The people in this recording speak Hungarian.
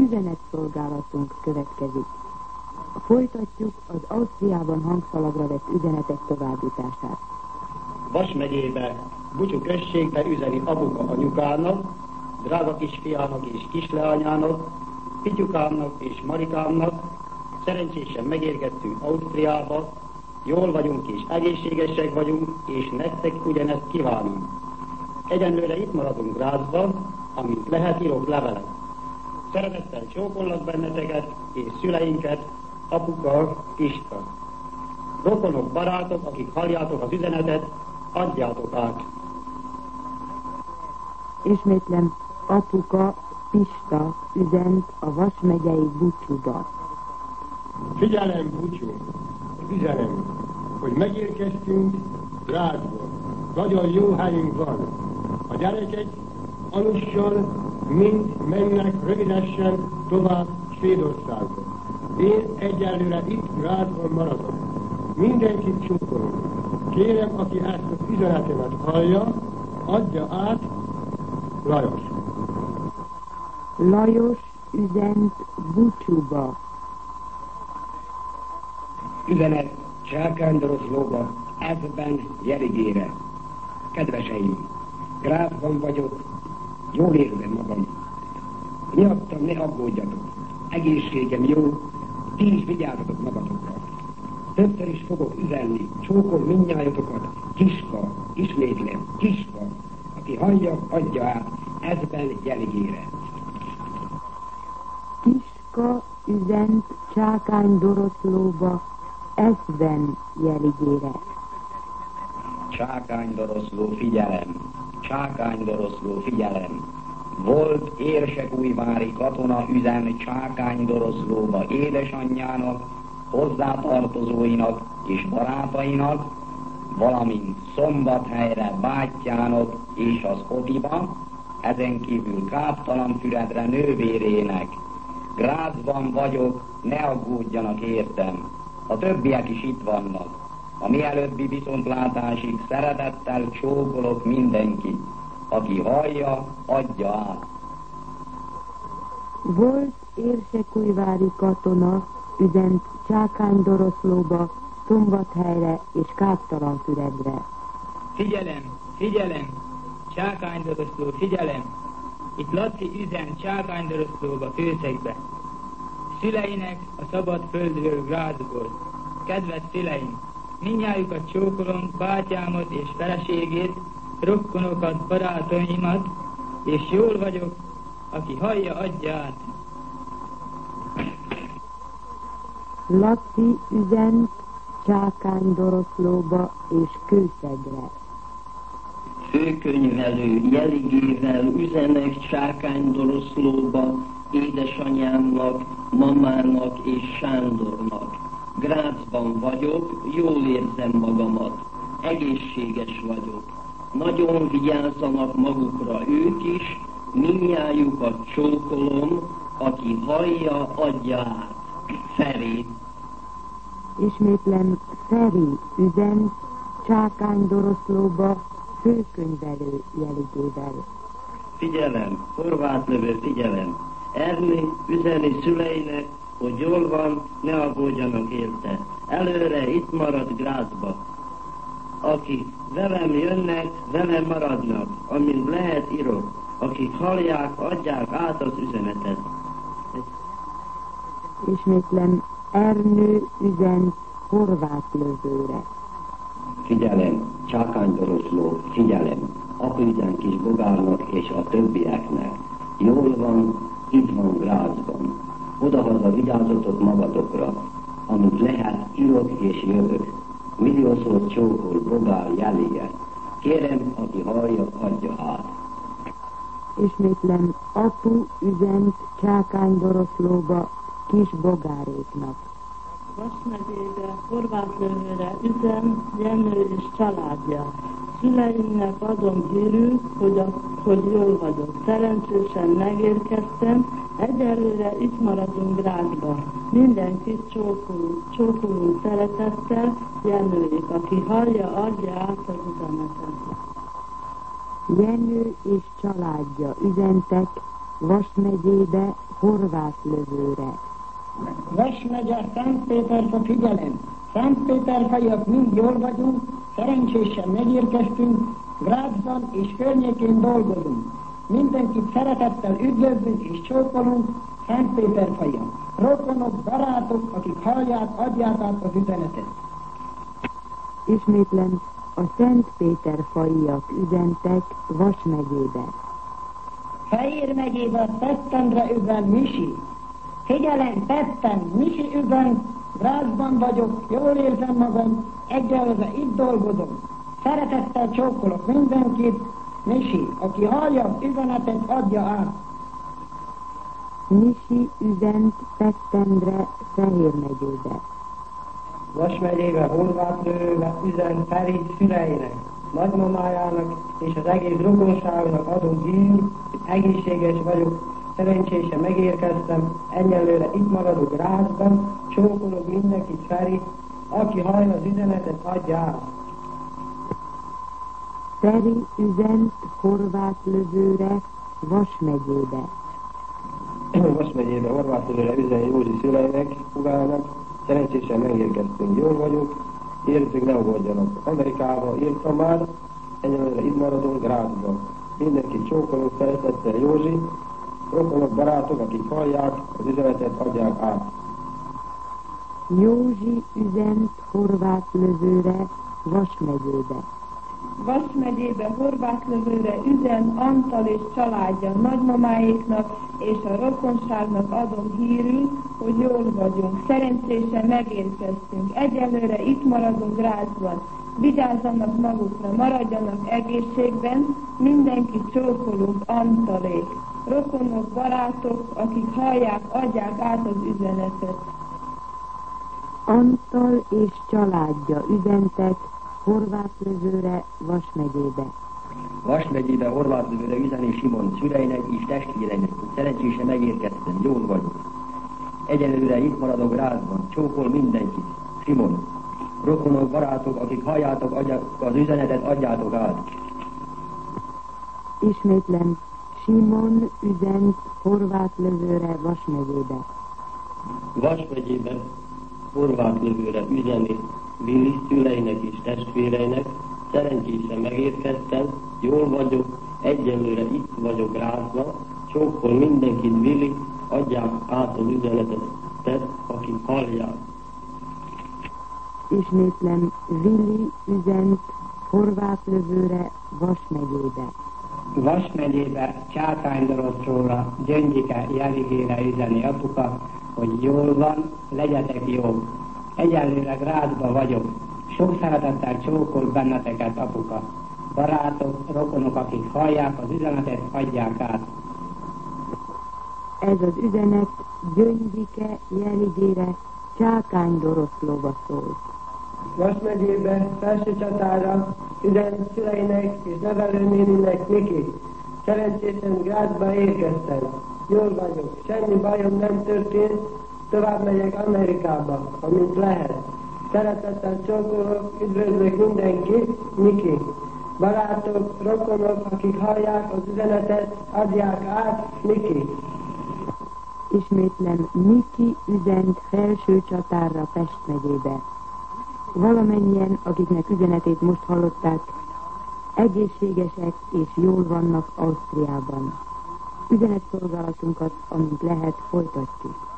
üzenetszolgálatunk következik. Folytatjuk az Ausztriában hangszalagra vett üzenetek továbbítását. Vas megyébe, Bucsú községbe üzeni apuka anyukának, drága kisfiának és kisleányának, Pityukámnak és Marikámnak, szerencsésen megérkeztünk Ausztriába, jól vagyunk és egészségesek vagyunk, és nektek ugyanezt kívánunk. Egyenlőre itt maradunk Grazban, amint lehet írok levelet. Szeretettel csókollak benneteket és szüleinket, apuka, István. Rokonok, barátok, akik halljátok az üzenetet, adjátok át. Ismétlem, apuka Pista üzent a Vas megyei Bucsúba. Figyelem, Bucsú! Üzenem, hogy megérkeztünk Grazba. Nagyon jó helyünk van. A gyerekek alussal mind mennek rövidesen tovább Svédországba. Én egyelőre itt Grazban maradok. Mindenkit csókolom. Kérem, aki ezt az üzenetemet hallja, adja át Lajos. Lajos üzent Bucsúba. Üzenet Csákánydoroszlóba, ezben Jerigére. Kedveseim, Grazban vagyok, jól érzem magam. Miattam ne aggódjatok, egészségem jó, ti is vigyázzatok magatokra. Többször is fogok üzenni, csókol mindnyájatokat, Kiska, ismétlem, Kiska, aki hallja, adja át, ezben Jerigére. Kiska üzent Csákánydoroszlóba, ezben Jerigére. Csákánydoroszló, figyelem! Csákánydoroszló, figyelem! Volt érsekújvári katona üzen Csákánydoroszlóba édesanyjának, hozzátartozóinak és barátainak, valamint Szombathelyre bátyjának és az Otiba, ezen kívül Káptalanfüredre nővérének. Grazban vagyok, ne aggódjanak értem. A többiek is itt vannak. A mielőbbi viszontlátásig szeretettel csókolok mindenkit. Aki hallja, adja át. Volt érsekújvári katona üzent Csákánydoroszlóba, Szombathelyre és Káptalanfüredre. Figyelem, figyelem! Csákánydoroszló, figyelem! Itt Laci üzen Csákánydoroszlóba, Főszegbe. Szüleinek a szabad földről, Grazból. Kedves szüleim, mindnyájukat csókolom, bátyámat és feleségét, rokkonokat, barátaimat, és jól vagyok, aki hallja, adja át. Laci üzent Csákánydoroszlóba és Kőszegre. Főkönyvelő Jeligével üzenek Csákánydoroszlóba, édesanyámnak, mamának és Sándornak. Grazban vagyok, jól érzem magamat, egészséges vagyok. Nagyon vigyázzanak magukra ők is, mindnyájukat csókolom, aki hallja, adja át. Feri. Ismétlem, Feri üzent Csákánydoroszlóba, főkönyvelő Jeligével. Figyelem, horvátlövő, figyelem. Erni üzeni szüleinek, hogy jól van, ne aggódjanak érte. Előre itt marad Grazba. Akik velem jönnek, velem maradnak, amint lehet írok. Akik hallják, adják át az üzenetet. Ismétlem, Ernő üzent horvátlövőre. Figyelem, Csákánydoroszló, figyelem! Apa üzen kis Bogárnak és a többieknek. Jól van, itt van Grazban. Odahaza vigyázzatok magatokra, amit lehet, írok és jövök. Milliószor csókol Bogár Jelige. Kérem, aki hallja, adja át. Ismétlem, apu üzent Csákánydoroszlóba, kis Bogáréknak. Vas megyébe, horvátlövőre üzem, Jenő és családja. Szüleimnek adom hírül, hogy jól vagyok. Szerencsésen megérkeztem, egyelőre itt maradunk Grazba. Mindenkit csókolunk szeretettel, Jenőik, aki hallja, adja át az üzenetet. Jenő és családja üzentek Vas megyébe Horváth lövőre. Vas megye, Szentpéterfa, figyelem! Szentpéterfaiak mind jól vagyunk, szerencsésen megérkeztünk, Grazban és környékén dolgozunk. Mindenkit szeretettel üdvözlünk és csókolunk, Szentpéterfaiak. Rokonok, barátok, akik hallják, adják át az üzenetet. Ismétlen a Szentpéterfaiak üzentek Vas megyébe. Fejér megyébe Tettendre üzen Misi. Figyelem, Tetten, Misi üzen, Grazban vagyok, jól érzem magam, egyelőre itt dolgozom. Szeretettel csókolok mindenkit, Misi, aki hallja az üzenetet, adja át. Misi üzent Tettendre Fehér megyébe. Vas megyébe Horváth lövőbe üzen Feri szüleinek, nagymamájának és az egész rokonságnak adom hír, egészséges vagyok, szerencsésen megérkeztem, egyelőre itt maradok Grazban, csókolok mindenkit Feri, aki hallja az üzenetet, adja át. Feri üzent Horváth lövőre Vas megyébe. Vas megyébe Horváth lövőre üzen Józsi szüleinek, hugának, szerencsésen megérkeztünk, jól vagyunk, értük, ne aggódjanak. Amerikába írtam már, egyelőre itt maradunk Grazban. Mindenkit csókolunk szeretettel, Józsi, rokonok, barátok, akik hallják, az üzenetet adják át. Józsi üzent Horváth lövőre Vas megyébe. Vas megyébe Horváth lövőre üzen Antal és családja nagymamáéknak és a rokonságnak adom hírül, hogy jól vagyunk, szerencsésen megérkeztünk, egyelőre itt maradunk Grazban, vigyázzanak magukra, maradjanak egészségben, mindenkit csókolunk Antalék. Rokonok, barátok, akik hallják, adják át az üzenetet. Antal és családja üzentek Horváth lövőre Vas megyébe. Vas megyébe Horváth lövőre üzeni Simon szüleinek és testvéreinek, szerencsésen megérkeztem, jól vagyok. Egyelőre itt maradok Grazban, csókol mindenkit, Simon. Rokonok, barátok, akik halljátok az üzenetet, adjátok át. Ismétlen Simon üzent Horváth lövőre Vas megyébe. Vas megyébe Horváth lövőre üzeni Vili szüleinek és testvéreinek, szerencsésen megérkeztem, jól vagyok, egyelőre itt vagyok Grazban, csókol mindenkit Vili, adják át az üzenetet, akik hallják. Ismétlen Vili üzent Horváth lövőre Vas megyébe. Vas megyébe Csákány-Doroszlóra Gyöngyike Jeligére üzeni apuka, hogy jól van, legyetek jók. Egyelőre Grazba vagyok, sok szeretettel csókol benneteket apuka. Barátok, rokonok, akik hallják az üzenetet, adják át. Ez az üzenet Gyöngyike Jeligére Csákány-Doroszlóba szólt. Vas megyébe Felsőcsatára üzen szüleinek és nevelőnéninek Miki. Szerencsésen Grazba érkeztem. Jól vagyok, semmi bajom nem történt, tovább megyek Amerikába, amint lehet. Szeretettel csókolok, üdvözlök mindenkit, Miki. Barátok, rokonok, akik hallják az üzenetet, adják át, Miki. Ismétlen Miki üzent Felsőcsatára Pest megyébe. Valamennyien, akiknek üzenetét most hallották, egészségesek és jól vannak Ausztriában. Üzenetszolgálatunkat, amint lehet, folytatjuk.